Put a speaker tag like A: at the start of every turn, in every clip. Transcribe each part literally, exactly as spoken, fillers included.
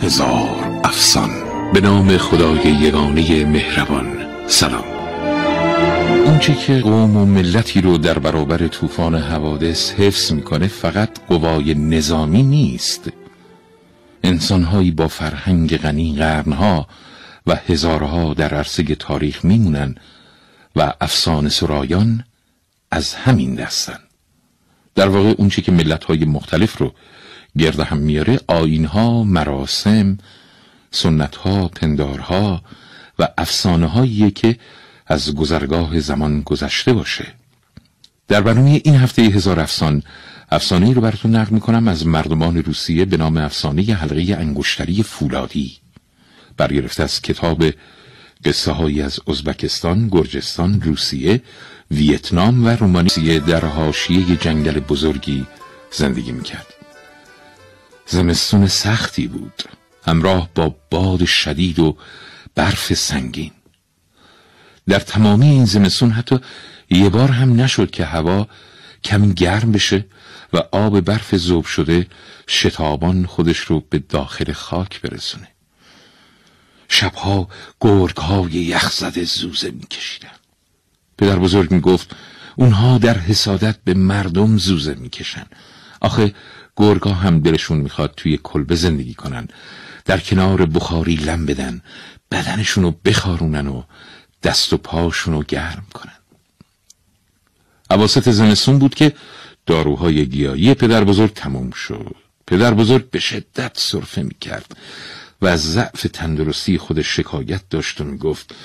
A: هزار افسان. به نام خدای یگانه مهربان. سلام. اون چی که قوم و ملتی رو در برابر طوفان حوادث حفظ میکنه فقط قوای نظامی نیست. انسانهایی با فرهنگ غنی قرنها و هزارها در عرصه تاریخ میمونن و افسانه سرایان از همین دستن. در واقع اون چی که ملت‌های مختلف رو گرد هم میاره آیین‌ها، مراسم، سنت‌ها، پندارها و افسانه‌هاییه که از گذرگاه زمان گذشته باشه. در برنامه این هفته هزار افسان، افسانه‌ای رو براتون نقل می‌کنم از مردمان روسیه به نام افسانه حلقه انگشتری فولادی، برگرفته از کتاب قصه هایی از ازبکستان، گرجستان، روسیه، ویتنام و رومانیه در حاشیه جنگل بزرگی زندگی میکرد. زمستون سختی بود، همراه با باد شدید و برف سنگین. در تمامی این زمستون حتی یه بار هم نشد که هوا کمی گرم بشه و آب برف ذوب شده شتابان خودش رو به داخل خاک برسونه. شبها گرگ‌های یخزده زوزه می‌کشیدن. پدر بزرگ میگفت اونها در حسادت به مردم زوزه میکشن. آخه گرگ‌ها هم دلشون میخواد توی کلبه زندگی کنن، در کنار بخاری لم بدن، بدنشونو بخارونن و دست و پاشونو گرم کنن. اواسط زمستون بود که داروهای گیاهی پدر بزرگ تموم شد. پدر بزرگ به شدت سرفه میکرد و از ضعف تندرستی خودش شکایت داشت و میگفت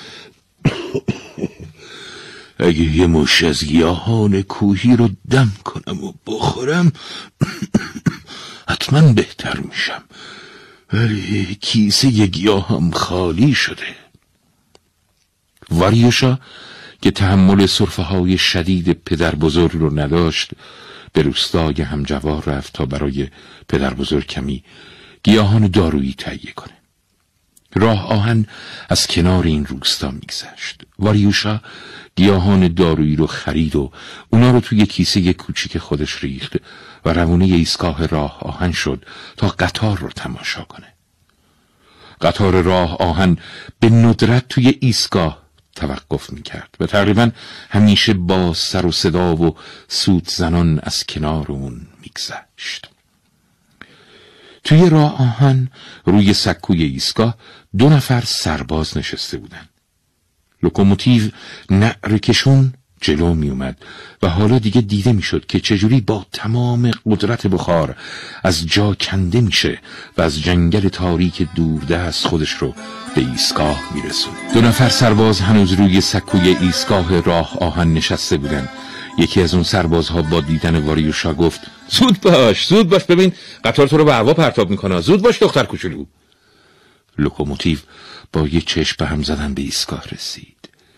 A: اگه یه مش از گیاهان کوهی رو دم کنم و بخورم حتما بهتر میشم، ولی کیسه گیاهم خالی شده. واریوشا که تحمل سرفه های شدید پدر بزرگ رو نداشت به روستای همجوار رفت تا برای پدر بزرگ کمی گیاهان دارویی تهیه کنه. راه آهن از کنار این روستا میگذشت. واریوشا گیاهان دارویی رو خرید و اونا رو توی کیسه کوچیک خودش ریخت و روونه ایستگاه راه آهن شد تا قطار رو تماشا کنه. قطار راه آهن به ندرت توی ایستگاه توقف میکرد و تقریبا همیشه با سر و صدا و سوت زنان از کنار اون میگذشت. توی راه آهن روی سکوی ایستگاه دو نفر سرباز نشسته بودن. لوکوموتیو نعرکشون جلو می اومد و حالا دیگه دیده می شد که چجوری با تمام قدرت بخار از جا کنده میشه و از جنگل تاریک دوردست خودش رو به ایستگاه می رسون. دو نفر سرباز هنوز روی سکوی ایستگاه راه آهن نشسته بودن. یکی از اون سربازها با دیدن واریوشا گفت زود باش، زود باش، ببین قطار تو رو به هوا پرتاب میکنه، زود باش دختر کوچولو. لوکوموتیو با یه چشم به هم زدن به ایستگاه رسید.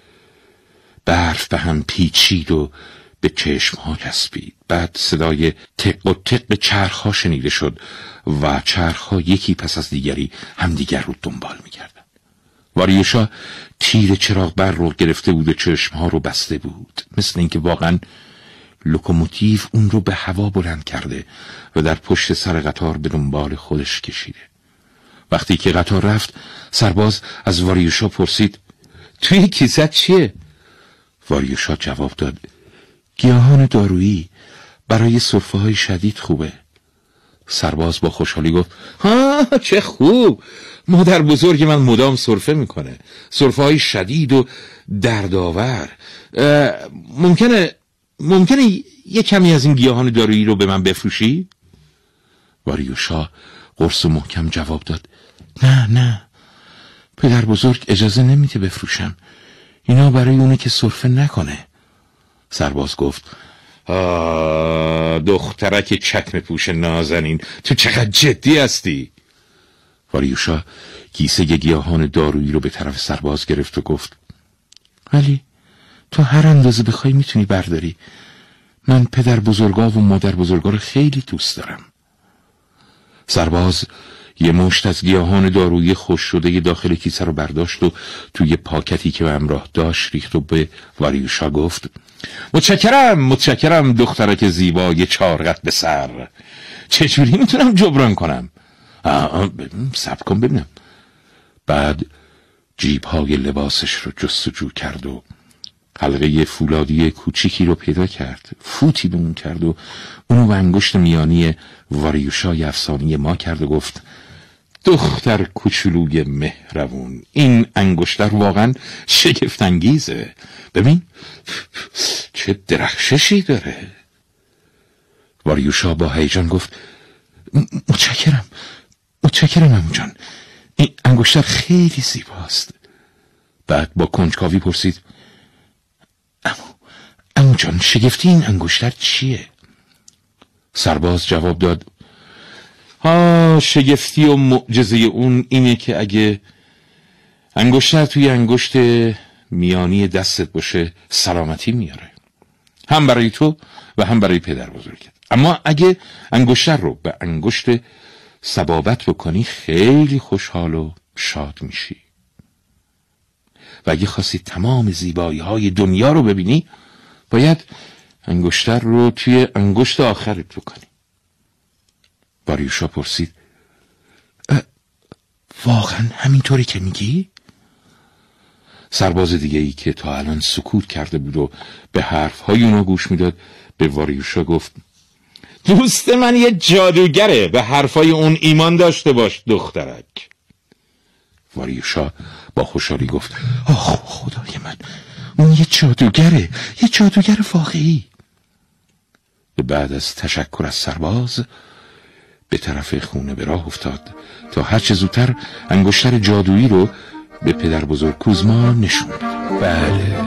A: برف به هم پیچید و به چشمها چسبید. بعد صدای تق و تق چرخها شنیده شد و چرخها یکی پس از دیگری همدیگر رو دنبال میکردن. واریوشا تیر چراغ بر رو گرفته بود و چشمها رو بسته بود، مثل اینکه واقعا لوکوموتیو اون رو به هوا بلند کرده و در پشت سر قطار به دنبال خودش کشیده. وقتی که قطار رفت سرباز از واریوشا پرسید توی کیسه چیه؟ واریوشا جواب داد گیاهان دارویی، برای سرفه های شدید خوبه. سرباز با خوشحالی گفت ها چه خوب، مادر بزرگ من مدام سرفه میکنه، سرفه های شدید و دردآور. ممکنه ممکنه یه کمی از این گیاهان دارویی رو به من بفروشی؟ واریوشا قرص و محکم جواب داد نه نه، پدر بزرگ اجازه نمیده بفروشم، اینا برای اونه که سرفه نکنه. سرباز گفت آه دخترک چکمه پوش نازنین، تو چقدر جدی هستی؟ واریوشا کیسه گیاهان دارویی رو به طرف سرباز گرفت و گفت ولی تو هر اندازه بخوای میتونی برداری، من پدر بزرگا و مادر بزرگا رو خیلی دوست دارم. سرباز یه مشت از گیاهان دارویی خوش شده داخل کیسه رو برداشت و توی پاکتی که به همراه داشت ریخت و به واریوشا گفت متشکرم متشکرم دخترک زیبای چارقد به سر، چجوری میتونم جبران کنم؟ صبر کن ببینم. بعد جیب‌های لباسش رو جستجو کرد و حلقه فولادی کوچیکی رو پیدا کرد، فوتی به اون کرد و اونو به انگشت میانی واریوشای افسانه ما کرد و گفت دختر کوچولوی مهربون، این انگشتر واقعا شگفت انگیزه. ببین چه درخششی داره. واریوشا با هیجان گفت متشکرم متشکرم عمو جان، این انگشتر خیلی زیباست. بعد با کنجکاوی پرسید عمو عمو جان شگفتی این انگشتر چیه؟ سرباز جواب داد ها شگفتی و معجزه اون اینه که اگه انگشتر توی انگشت میانی دستت باشه سلامتی میاره، هم برای تو و هم برای پدر بزرگت. اما اگه انگشتر رو به انگشت سبابت بکنی خیلی خوشحال و شاد میشی، و اگه خواستی تمام زیبایی های دنیا رو ببینی باید انگشتر رو توی انگشت آخرت بکنی. واریوشا پرسید واقعا همینطوری که میگی؟ سرباز دیگه ای که تا الان سکوت کرده بود و به حرفهای اونا گوش میداد به واریوشا گفت دوست من یه جادوگره، به حرفای اون ایمان داشته باش دخترک. واریوشا با خوشحالی گفت آخ خدای من، اون یه جادوگره، یه جادوگر واقعی. بعد از تشکر از سرباز به طرف خونه به راه افتاد تا هرچه زودتر انگشتر جادویی رو به پدر بزرگ کوزما نشون بده. بله،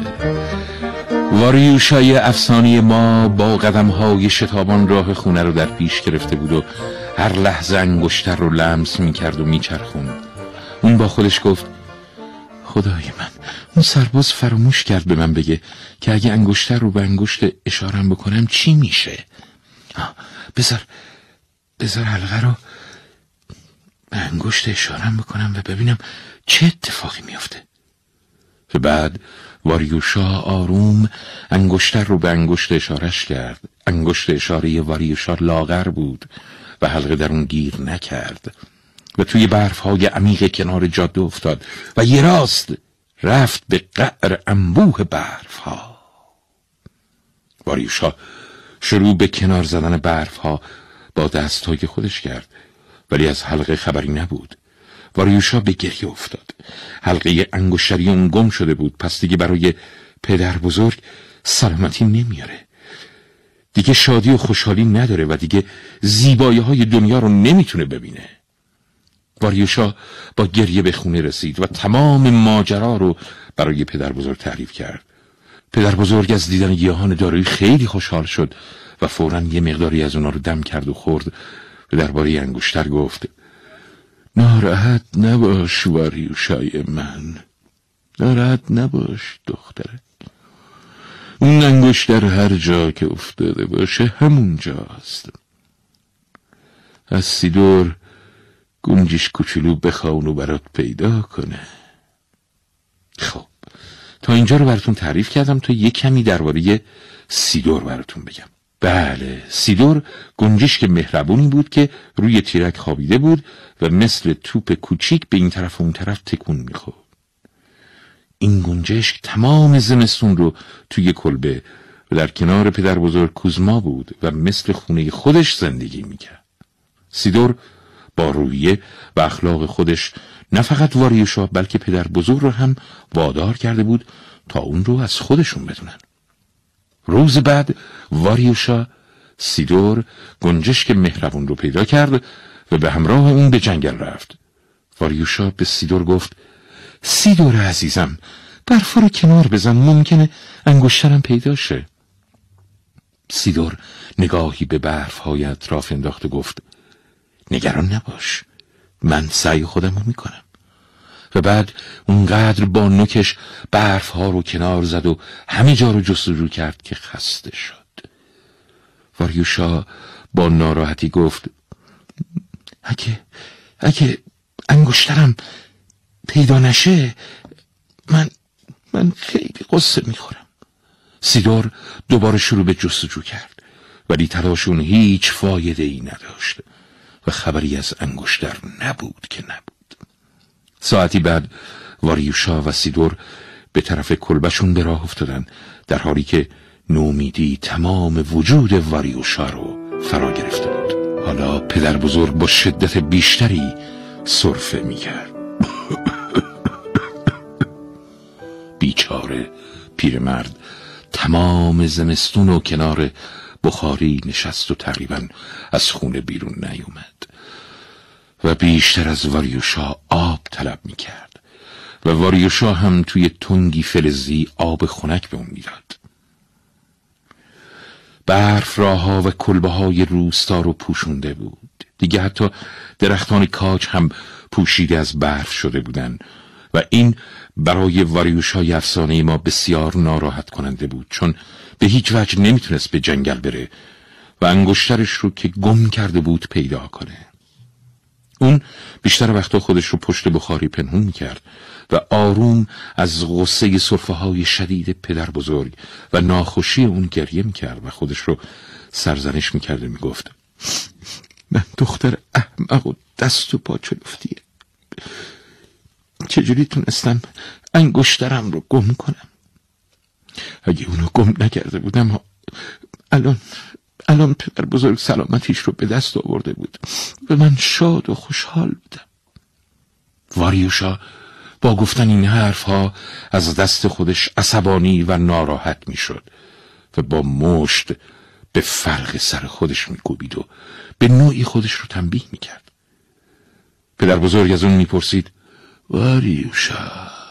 A: واریوشای افسانه ما با قدم‌های شتابان راه خونه رو در پیش گرفته بود و هر لحظه انگشتر رو لمس می‌کرد و می‌چرخوند. اون با خودش گفت خدای من، اون سرباز فراموش کرد به من بگه که اگه انگشتر رو به انگشت اشارم بکنم چی میشه. بذار بذار حلقه رو به انگشت اشارم بکنم و ببینم چه اتفاقی میافته. و بعد واریوشا آروم انگشتر رو به انگشت اشارش کرد. انگشت اشاره واریوشا لاغر بود و حلقه در اون گیر نکرد و توی برفهای عمیق کنار جاده افتاد و یه راست رفت به قعر انبوه برفها. واریوشا شروع به کنار زدن برفها با دستهای خودش کرد، ولی از حلقه خبری نبود. واریوشا به گریه افتاد. حلقه انگشتری اون گم شده بود، پس دیگه برای پدر بزرگ سلامتی نمیاره، دیگه شادی و خوشحالی نداره و دیگه زیبایی های دنیا رو نمیتونه ببینه. واریوشا با گریه به خونه رسید و تمام ماجرا رو برای پدر بزرگ تعریف کرد. پدر بزرگ از دیدن گیاهان دارویی خیلی خوشحال شد و فوراً یه مقداری از اونا رو دم کرد و خورد و درباره انگشتر گفت ناراحت نباش واریوشای من، ناراحت نباش دخترک، اون انگشتر هر جا که افتاده باشه همون جاست. از سیدور گنجش کوچولو بخوان و برات پیدا کنه. خب تا اینجا رو براتون تعریف کردم تا یک کمی درباره سیدور براتون بگم. بله، سیدور گنجشک مهربونی بود که روی تیرک خوابیده بود و مثل توپ کوچیک به این طرف و اون طرف تکون میخورد. این گنجشک تمام زمستون رو توی کلبه و در کنار پدر بزرگ کوزما بود و مثل خونه خودش زندگی میکرد. سیدور با رویه و اخلاق خودش نه فقط واریوشا بلکه پدر بزرگ رو هم وادار کرده بود تا اون رو از خودشون بدونن. روز بعد واریوشا سیدور گنجشک مهربون رو پیدا کرد و به همراه اون به جنگل رفت. واریوشا به سیدور گفت سیدور عزیزم، برفا رو کنار بزن، ممکنه انگشترم پیدا شه. سیدور نگاهی به برف‌های اطراف انداخت و گفت نگران نباش، من سعی خودم رو میکنم. و بعد اونقدر با نوکش برف ها رو کنار زد و همه جا رو جستجو کرد که خسته شد. واریوشا با ناراحتی گفت اگه اگه انگشترم پیدا نشه من من خیلی قصه میخورم. سیدور دوباره شروع به جستجو کرد، ولی تلاشون هیچ فایده ای نداشت. و خبری از انگشتر نبود که نبود. ساعتی بعد واریوشا و سیدور به طرف کلبشون به راه افتادن، در حالی که نومیدی تمام وجود واریوشا رو فرا گرفته بود. حالا پدر بزرگ با شدت بیشتری سرفه می‌کرد. بیچاره پیرمرد تمام زمستون و کنار بخاری نشست و تقریبا از خونه بیرون نیومد و بیشتر از واریوشا آب طلب می‌کرد و واریوشا هم توی تنگی فلزی آب خنک به اون میداد. برف راهها و کلبه های روستا رو پوشونده بود. دیگه حتی درختان کاج هم پوشیده از برف شده بودن و این برای واریوشای افسانه ما بسیار ناراحت کننده بود، چون به هیچ وجه نمیتونست به جنگل بره و انگشترش رو که گم کرده بود پیدا کنه. اون بیشتر وقتا خودش رو پشت بخاری پنهون میکرد و آروم از غصه سرفه های شدید پدر بزرگ و ناخوشی اون گریه میکرد و خودش رو سرزنش میکرد و میگفت من دختر احمق و دست و پا چلفتیه، چجوری تونستم انگشترم رو گم کنم؟ اگه اونو گم نکرده بودم الان الان پدر بزرگ سلامتیش رو به دست آورده بود و من شاد و خوشحال بودم. واریوشا با گفتن این حرف ها از دست خودش عصبانی و ناراحت می شد و با مشت به فرق سر خودش می کوبید و به نوعی خودش رو تنبیه می کرد. پدر بزرگ از اون می پرسید واریوشا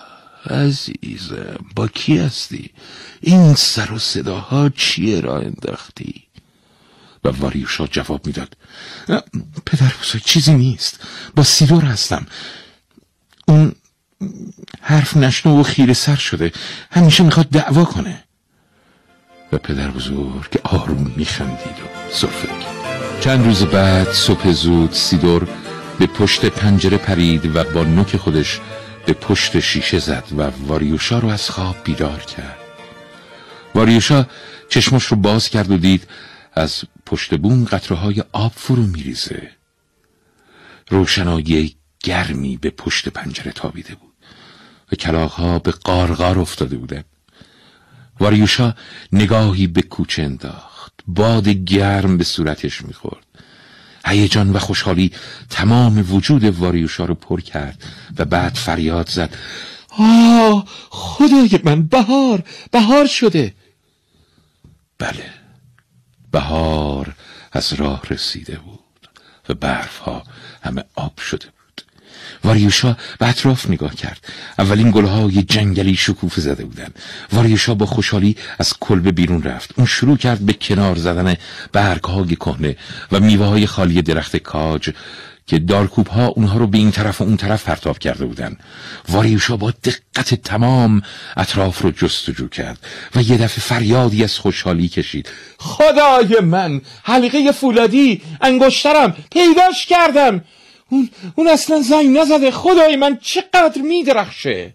A: عزیزم با کی هستی؟ این سر و صداها چیه را انداختی؟ و واریوشا جواب میداد پدر بزرگ چیزی نیست، با سیدور هستم. اون حرف نشنو و خیره سر شده، همیشه میخواد دعوا کنه. و پدر بزرگ آروم میخندید و سرفه کرد. چند روز بعد صبح زود سیدور به پشت پنجره پرید و با نوک خودش به پشت شیشه زد و واریوشا رو از خواب بیدار کرد. واریوشا چشمش رو باز کرد و دید از پشت بوم قطره‌های آب فرو میریزه. روشنایی گرمی به پشت پنجره تابیده بود و کلاغ‌ها به قارقار افتاده بودند. واریوشا نگاهی به کوچه انداخت. باد گرم به صورتش میخورد. هیجان و خوشحالی تمام وجود واریوشا رو پر کرد و بعد فریاد زد آه خدای من، بهار بهار شده. بله، بهار از راه رسیده بود و برف ها همه آب شده بود. واریوشا به اطراف نگاه کرد. اولین گلهای جنگلی شکوفه زده بودن. واریوشا با خوشحالی از کلبه بیرون رفت. اون شروع کرد به کنار زدن برگ‌های کهنه و میوه‌های خالی درخت کاج که دارکوب‌ها اونها رو به این طرف و اون طرف پرتاب کرده بودن. واریوشا با دقت تمام اطراف رو جستجو کرد و یه دفعه فریادی از خوشحالی کشید. خدای من، حلقه فولادی، انگشترم، پیداش کردم. اون اون اصلا زنگ نزده. خدای من چقدر میدرخشه.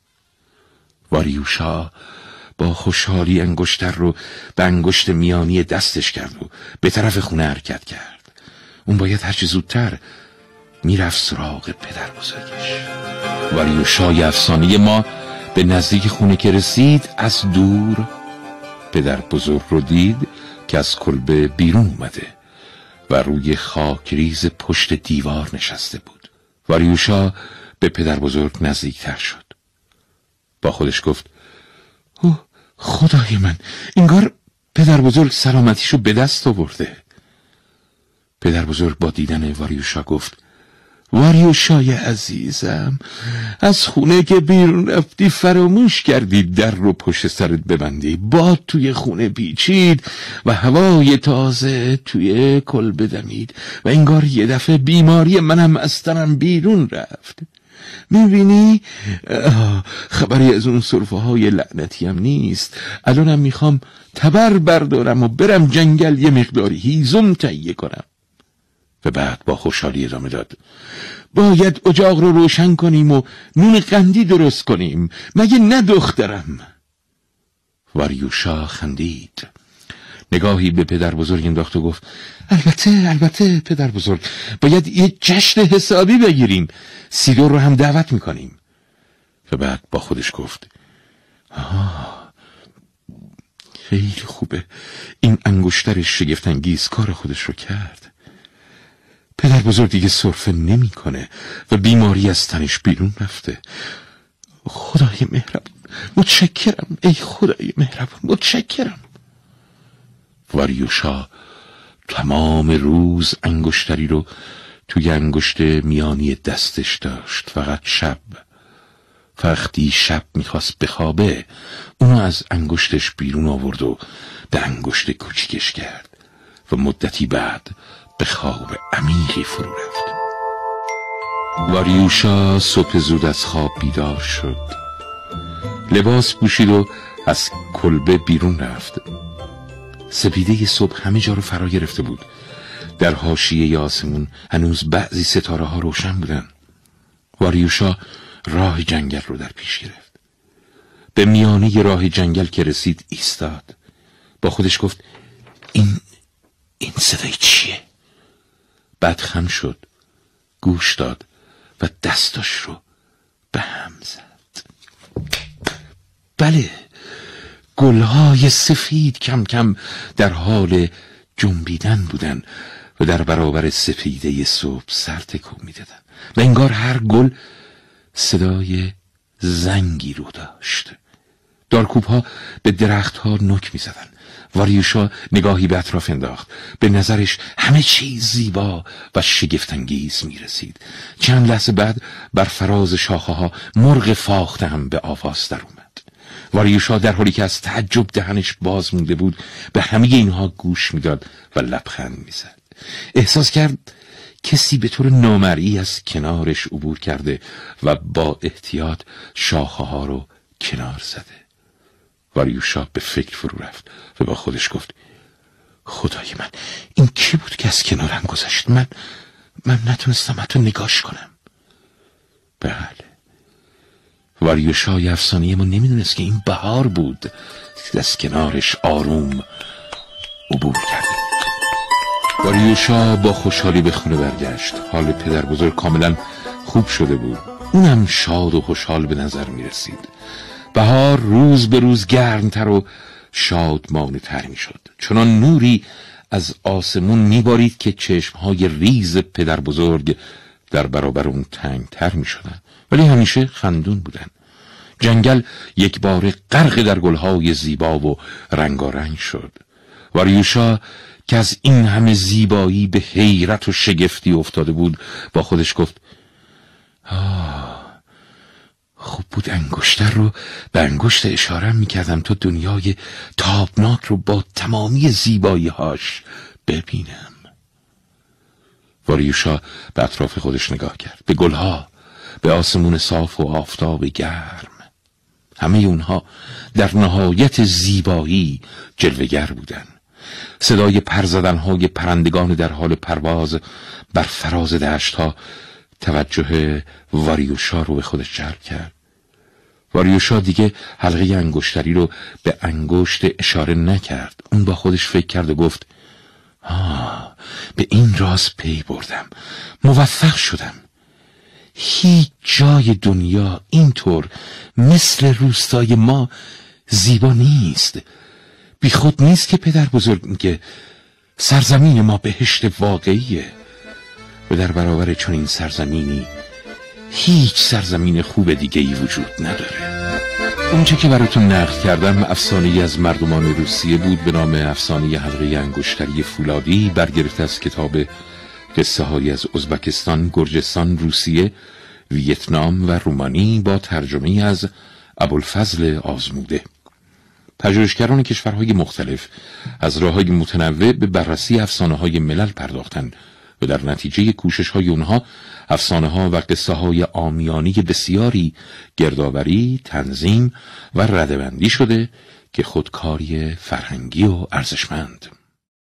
A: واریوشا با خوشحالی انگشتر رو به انگشت میانی دستش کرد و به طرف خونه حرکت کرد. اون باید هرچی زودتر میرفت سراغ پدر بزرگش. واریوشای افسانه ما به نزدیک خونه که رسید از دور پدر بزرگ رو دید که از کلبه بیرون اومده و روی خاکریز پشت دیوار نشسته بود. واریوشا به پدر بزرگ نزدیکتر شد. با خودش گفت اوه خدای من، انگار پدر بزرگ سلامتیشو به دست آورده. پدر بزرگ با دیدن واریوشا گفت واریوشای عزیزم، از خونه که بیرون رفتی فراموش کردی در رو پشت سرت ببندی. باد توی خونه پیچید و هوای تازه توی کلبه دمید و انگار یه دفعه بیماری منم از تنم بیرون رفت. میبینی خبری از اون سرفه های لعنتی هم نیست. الانم میخوام تبر بردارم و برم جنگل یه مقداری هیزم تهیه کنم. و بعد با خوشحالی ادامه داد باید اجاق رو روشن کنیم و نون قندی درست کنیم، مگه نه دخترم؟ واریوشا خندید. نگاهی به پدر بزرگ انداخت و گفت البته البته پدر بزرگ، باید یه جشن حسابی بگیریم، سیدور رو هم دعوت میکنیم. و بعد با خودش گفت آه خیلی خوبه، این انگشتر شگفت‌انگیز کار خودش رو کرد. پدر بزرگ دیگه سرفه نمی کنه و بیماری از تنش بیرون رفته. خدای مهربون متشکرم، ای خدای مهربون متشکرم. واریوشا تمام روز انگشتری رو توی انگشت میانی دستش داشت. فقط شب، وقتی شب میخواست بخوابه، اونو از انگشتش بیرون آورد و به انگشت کوچیکش کرد و مدتی بعد به خواب عمیقی فرو رفت. واریوشا صبح زود از خواب بیدار شد، لباس پوشید و از کلبه بیرون رفت. سپیده صبح همه جا رو فرا گرفته بود. در حاشیه آسمون هنوز بعضی ستاره ها روشن بودن. واریوشا راه جنگل رو در پیش گرفت. به میانه راه جنگل که رسید ایستاد. با خودش گفت این این صدای چیه؟ بعد خم شد، گوش داد و دستاش رو به هم زد. بله، گلهای سفید کم کم در حال جنبیدن بودن و در برابر سپیده صبح سر تکون میدادن و انگار هر گل صدای زنگی رو داشت. دارکوب‌ها به درخت‌ها نوک می‌زدن. واریوشا نگاهی به اطراف انداخت. به نظرش همه چیز زیبا و شگفت‌انگیز می‌رسید. چند لحظه بعد بر فراز شاخه‌ها مرغ فاخته هم به آواز در اومد. واریوشا در حالی که از تعجب دهنش باز مونده بود به همه اینها گوش میداد و لبخند میزد. احساس کرد کسی به طور نامرئی از کنارش عبور کرده و با احتیاط شاخه‌ها رو کنار زده. واریوشا به فکر فرو رفت و با خودش گفت خدای من، این کی بود که از کنارم گذشت؟ من من نتونستم حتی نگاش کنم. بله، واریوشای افسانه ما نمیدونست که این بهار بود که از کنارش آروم عبور کرده. واریوشا با خوشحالی به خونه برگشت. حال پدر بزرگ کاملا خوب شده بود. اونم شاد و خوشحال به نظر می رسید. بهار روز به روز گرمتر و شادمانه تر می شد. چنان نوری از آسمون می بارید که چشمهای ریز پدر بزرگ در برابر اون تنگ تر می شدن، ولی همیشه خندون بودن. جنگل یک بار غرق در گلهای زیبا و رنگارنگ شد. واریوشا که از این همه زیبایی به حیرت و شگفتی افتاده بود با خودش گفت آه خوب بود انگشتر رو به انگشت اشاره میکردم تا دنیای تابناک رو با تمامی زیبایی هاش ببینم. واریوشا به اطراف خودش نگاه کرد، به گلها، به آسمون صاف و آفتاب گرم. همه اونها در نهایت زیبایی جلوه‌گر بودن. صدای پر زدن‌های پرندگان در حال پرواز بر فراز دشت‌ها توجه واریوشا رو به خودش جلب کرد. واریوشا دیگه حلقه انگشتری رو به انگشت اشاره نکرد. اون با خودش فکر کرد و گفت آه به این راز پی بردم، موفق شدم. هیچ جای دنیا اینطور مثل روستای ما زیبا نیست. بی خود نیست که پدر بزرگ میگه سرزمین ما بهشت واقعیه و در برابر چون این سرزمینی هیچ سرزمین خوب دیگه ای وجود نداره. اونچه که براتون نقل کردم افسانه‌ای از مردمان روسیه بود به نام افسانه حلقه انگشتری فولادی، برگرفته از کتاب قصه هایی از ازبکستان، گرجستان، روسیه، ویتنام و رومانی با ترجمه از ابوالفضل آزموده. پژوهشگران کشورهای مختلف از راه‌های متنوع به بررسی افسانه‌های ملل پرداختند و در نتیجه کوشش‌های اونها افسانه‌ها و قصه‌های عامیانه بسیاری گردآوری، تنظیم و رده‌بندی شده که خودکاری فرهنگی و ارزشمند.